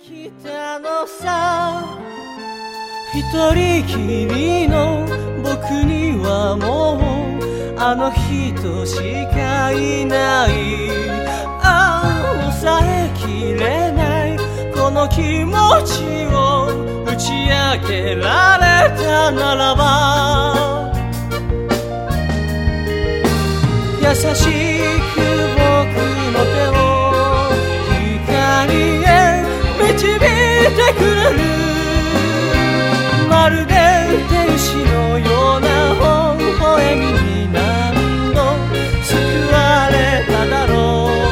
来たのさ、一人きりの僕にはもうあの人しかいない。抑えきれないこの気持ちを打ち明けられたならば、優しく僕の手を光へ導いてくれる。まるで天使のような微笑みに何度救われただろう。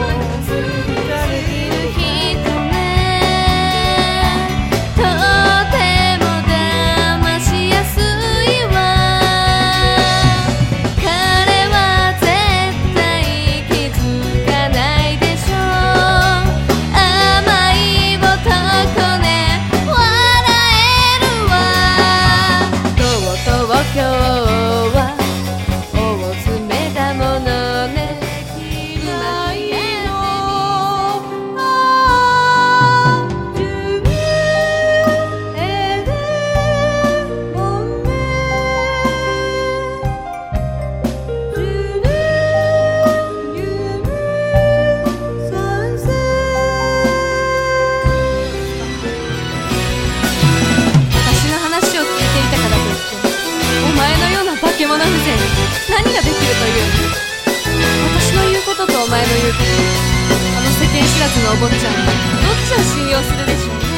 何ができるという私の言うこととお前の言うこと、あの世間知らずのお坊ちゃん、どっちを信用するでしょう。